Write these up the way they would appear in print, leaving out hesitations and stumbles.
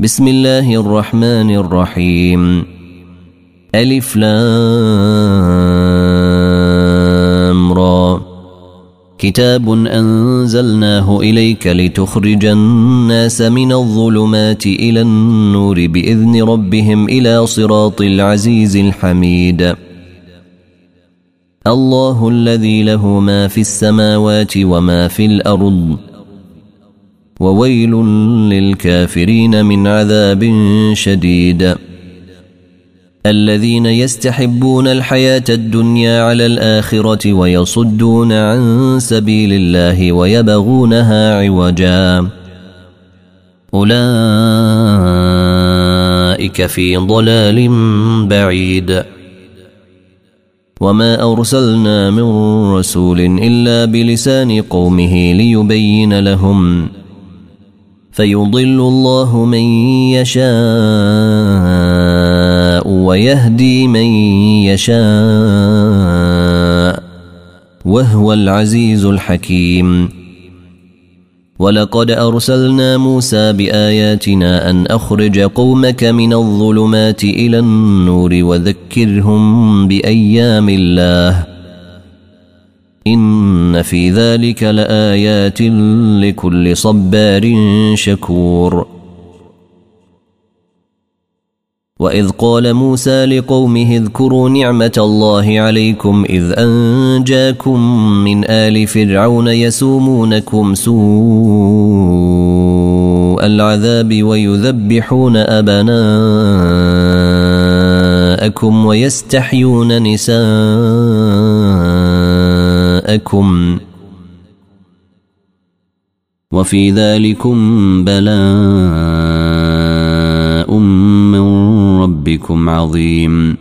بسم الله الرحمن الرحيم. ألف لام را. كتاب أنزلناه إليك لتخرج الناس من الظلمات إلى النور بإذن ربهم إلى صراط العزيز الحميد. الله الذي له ما في السماوات وما في الأرض، وويل للكافرين من عذاب شديد. الذين يستحبون الحياة الدنيا على الآخرة ويصدون عن سبيل الله ويبغونها عوجا، أولئك في ضلال بعيد. وما أرسلنا من رسول إلا بلسان قومه ليبين لهم، فيضل الله من يشاء ويهدي من يشاء، وهو العزيز الحكيم. ولقد أرسلنا موسى بآياتنا أن أخرج قومك من الظلمات إلى النور وذكرهم بأيام الله، إن في ذلك لآيات لكل صبار شكور. وإذ قال موسى لقومه اذكروا نعمة الله عليكم إذ أنجاكم من آل فرعون يسومونكم سوء العذاب ويذبحون أبناءكم ويستحيون نساءكم، وفي ذلكم بلاء من ربكم عظيم.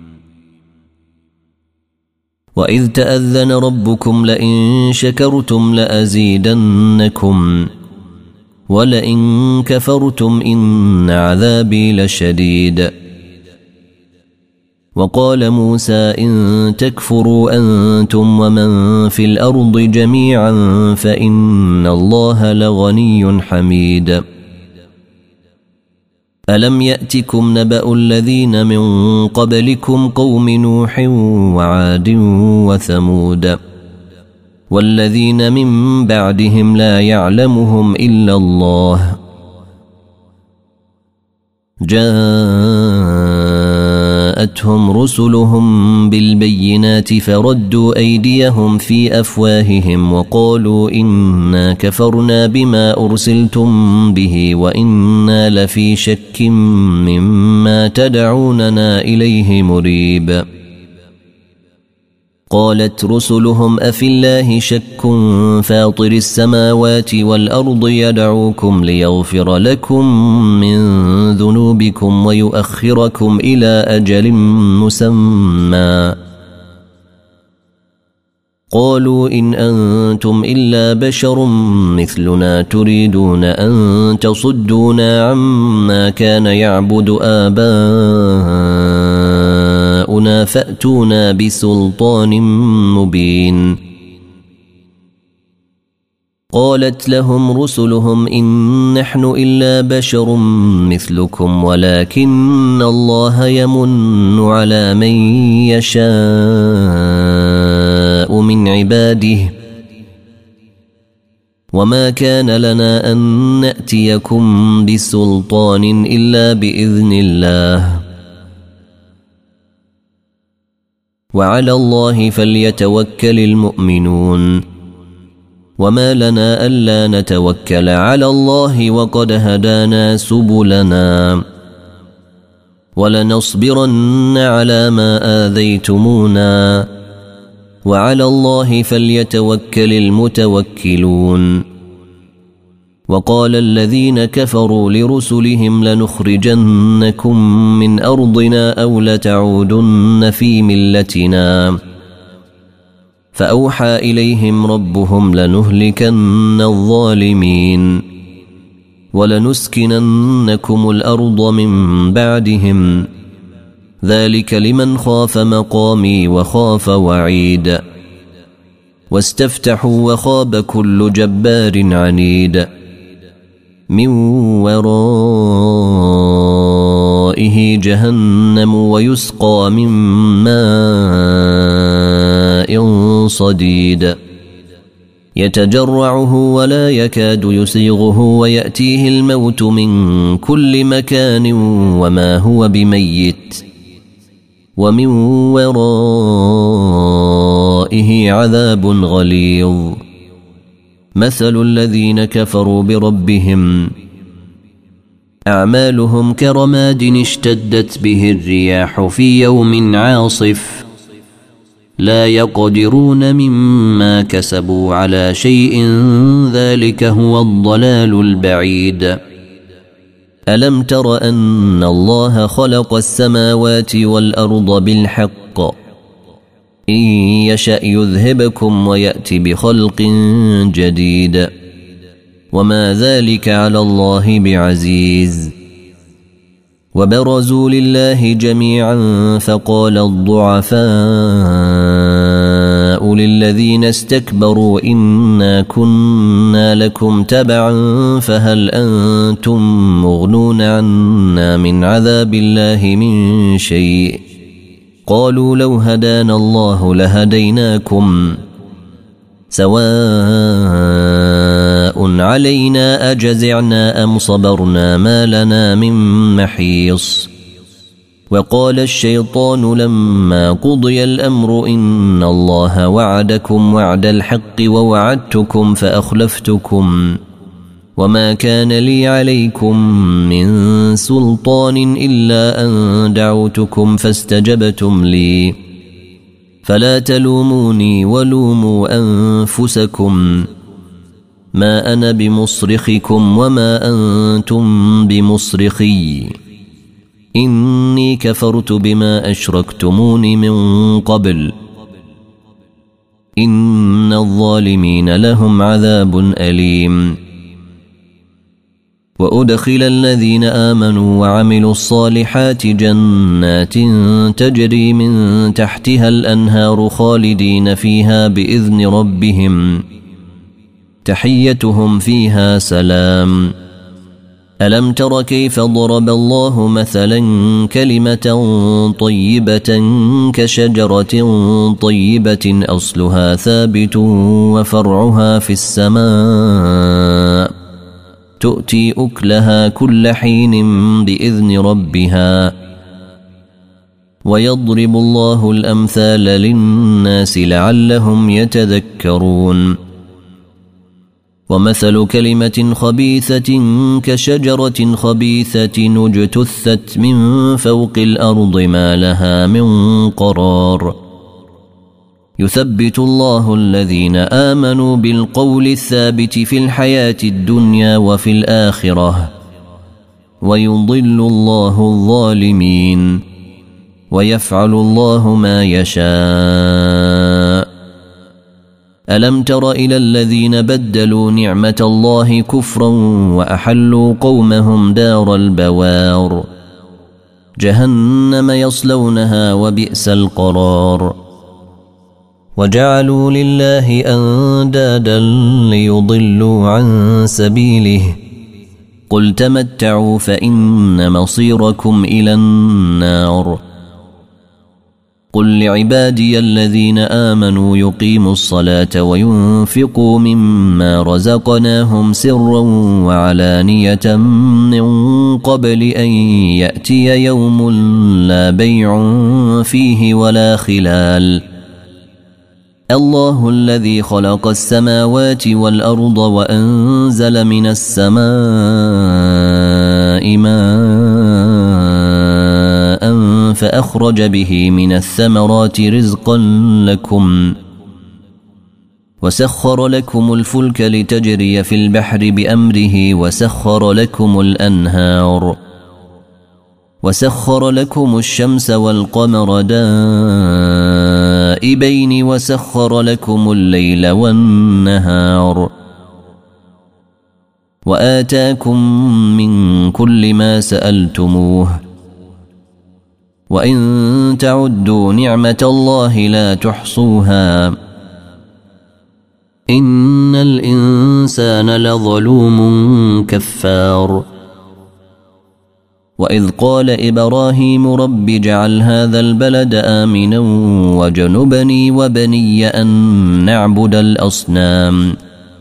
وإذ تأذن ربكم لئن شكرتم لأزيدنكم ولئن كفرتم إن عذابي لشديد. وقال موسى إن تكفروا أنتم ومن في الأرض جميعا فإن الله لغني حميد. ألم يأتكم نبأ الذين من قبلكم قوم نوح وعاد وثمود والذين من بعدهم لا يعلمهم إلا الله، جاءتهم رسلهم بالبينات فردوا أيديهم في أفواههم وقالوا إنا كفرنا بما أرسلتم به وإنا لفي شك مما تدعوننا إليه مريب. قالت رسلهم أفي الله شك فاطر السماوات والأرض يدعوكم ليغفر لكم من ذنوبكم ويؤخركم إلى أجل مسمى، قالوا إن أنتم إلا بشر مثلنا تريدون أن تصدونا عما كان يعبد آباؤنا فأتونا بسلطان مبين. قالت لهم رسلهم إن نحن إلا بشر مثلكم ولكن الله يمن على من يشاء من عباده، وما كان لنا أن نأتيكم بسلطان إلا بإذن الله، وعلى الله فليتوكل المؤمنون. وما لنا ألا نتوكل على الله وقد هدانا سبلنا، ولنصبرن على ما آذيتمونا، وعلى الله فليتوكل المتوكلون. وقال الذين كفروا لرسلهم لنخرجنكم من أرضنا أو لتعودن في ملتنا، فأوحى إليهم ربهم لنهلكن الظالمين ولنسكننكم الأرض من بعدهم، ذلك لمن خاف مقامي وخاف وعيد. واستفتحوا وخاب كل جبار عنيد من ورائه جهنم ويسقى من ماء صديد يتجرعه ولا يكاد يسيغه ويأتيه الموت من كل مكان وما هو بميت ومن ورائه عذاب غليظ مثل الذين كفروا بربهم أعمالهم كرماد اشتدت به الرياح في يوم عاصف لا يقدرون مما كسبوا على شيء ذلك هو الضلال البعيد ألم تر أن الله خلق السماوات والأرض بالحق إن يشأ يذهبكم ويأتي بخلق جديد وما ذلك على الله بعزيز وبرزوا لله جميعا فقال الضعفاء للذين استكبروا إنا كنا لكم تبعا فهل أنتم مغنون عنا من عذاب الله من شيء قالوا لو هدانا الله لهديناكم سواء علينا أجزعنا أم صبرنا ما لنا من محيص وقال الشيطان لما قضي الأمر إن الله وعدكم وعد الحق ووعدتكم فأخلفتكم وما كان لي عليكم من سلطان إلا أن دعوتكم فاستجبتم لي فلا تلوموني ولوموا أنفسكم ما أنا بمصرخكم وما أنتم بمصرخي إني كفرت بما أشركتمون من قبل إن الظالمين لهم عذاب أليم وأدخل الذين آمنوا وعملوا الصالحات جنات تجري من تحتها الأنهار خالدين فيها بإذن ربهم تحيتهم فيها سلام ألم تر كيف ضرب الله مثلا كلمة طيبة كشجرة طيبة أصلها ثابت وفرعها في السماء تؤتي أكلها كل حين بإذن ربها ويضرب الله الأمثال للناس لعلهم يتذكرون ومثل كلمة خبيثة كشجرة خبيثة اجتثت من فوق الأرض ما لها من قرار يثبت الله الذين آمنوا بالقول الثابت في الحياة الدنيا وفي الآخرة ويضل الله الظالمين ويفعل الله ما يشاء ألم تر إلى الذين بدلوا نعمة الله كفرا وأحلوا قومهم دار البوار جهنم يصلونها وبئس القرار وجعلوا لله أندادا ليضلوا عن سبيله قل تمتعوا فإن مصيركم إلى النار قل لعبادي الذين آمنوا يقيموا الصلاة وينفقوا مما رزقناهم سرا وعلانية من قبل أن يأتي يوم لا بيع فيه ولا خلال الله الذي خلق السماوات والأرض وأنزل من السماء ماء فأخرج به من الثمرات رزقا لكم وسخر لكم الفلك لتجري في البحر بأمره وسخر لكم الأنهار وسخر لكم الشمس والقمر دائبين وسخر لكم الليل والنهار وآتاكم من كل ما سألتموه وإن تعدوا نعمة الله لا تحصوها إن الإنسان لظلوم كفار وإذ قال إبراهيم رب اجعل هذا البلد آمنا وجنبني وبني أن نعبد الأصنام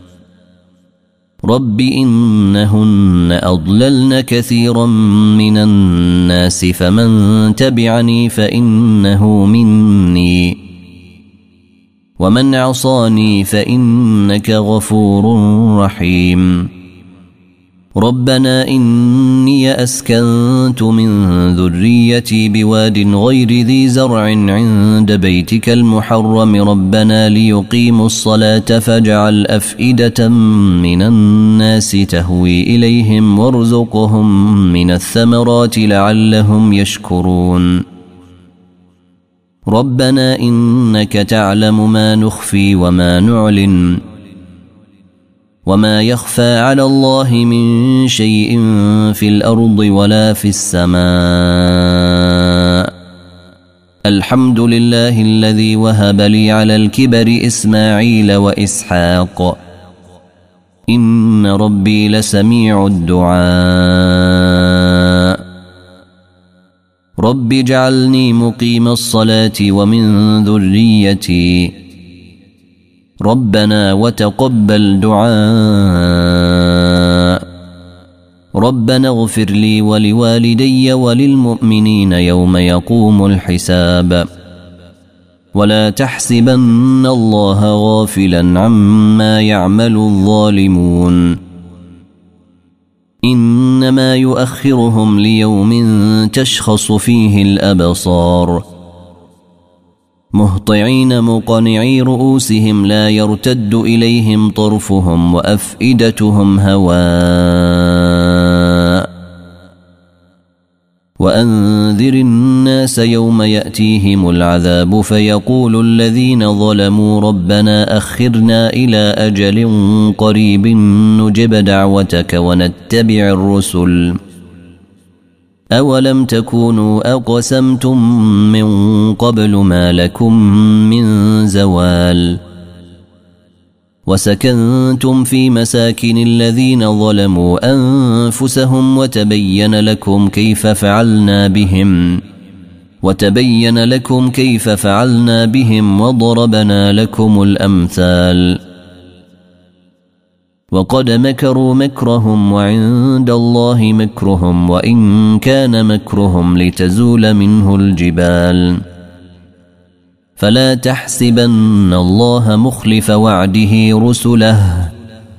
رب إنهن أضللن كثيرا من الناس فمن تبعني فإنه مني ومن عصاني فإنك غفور رحيم ربنا إني أسكنت من ذريتي بواد غير ذي زرع عند بيتك المحرم ربنا ليقيموا الصلاة فاجعل أفئدة من الناس تهوي إليهم وارزقهم من الثمرات لعلهم يشكرون ربنا إنك تعلم ما نخفي وما نعلن وما يخفى على الله من شيء في الأرض ولا في السماء الحمد لله الذي وهب لي على الكبر إسماعيل وإسحاق إن ربي لسميع الدعاء رب اجعلني مقيم الصلاة ومن ذريتي ربنا وتقبل دعاء ربنا اغفر لي ولوالدي وللمؤمنين يوم يقوم الحساب ولا تحسبن الله غافلا عما يعمل الظالمون إنما يؤخرهم ليوم تشخص فيه الأبصار مهطعين مقنعي رؤوسهم لا يرتد إليهم طرفهم وأفئدتهم هواء وأنذر الناس يوم يأتيهم العذاب فيقول الذين ظلموا ربنا أخرنا إلى أجل قريب نجب دعوتك ونتبع الرسل أولم تكونوا أقسمتم من قبل ما لكم من زوال وسكنتم في مساكن الذين ظلموا أنفسهم وتبين لكم كيف فعلنا بهم وضربنا لكم الأمثال وقد مكروا مكرهم وعند الله مكرهم وإن كان مكرهم لتزول منه الجبال فلا تحسبن الله مخلف وعده رسله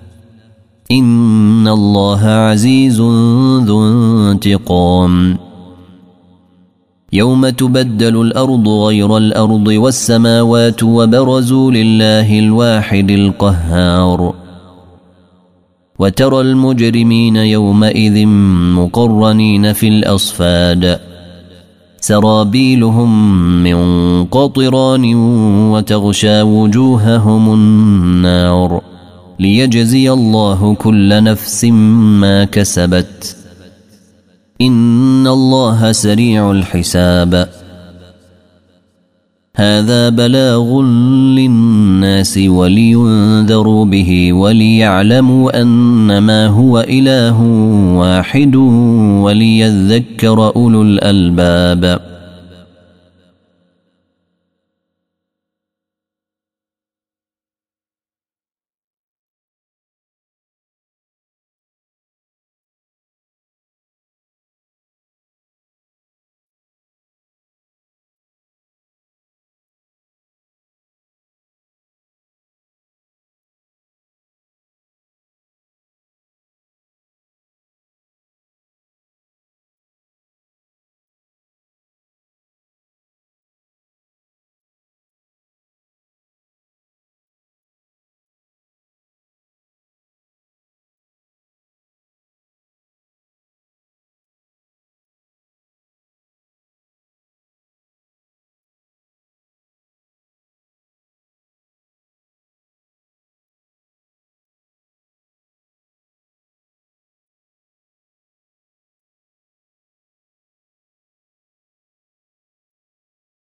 إن الله عزيز ذو انتقام يوم تبدل الأرض غير الأرض والسماوات وبرزوا لله الواحد القهار وترى المجرمين يومئذ مقرنين في الأصفاد سرابيلهم من قطران وتغشى وجوههم النار ليجزي الله كل نفس ما كسبت إن الله سريع الحساب هذا بلاغ للناس ولينذروا به وليعلموا أنما هو إله واحد وليذكر أولو الألباب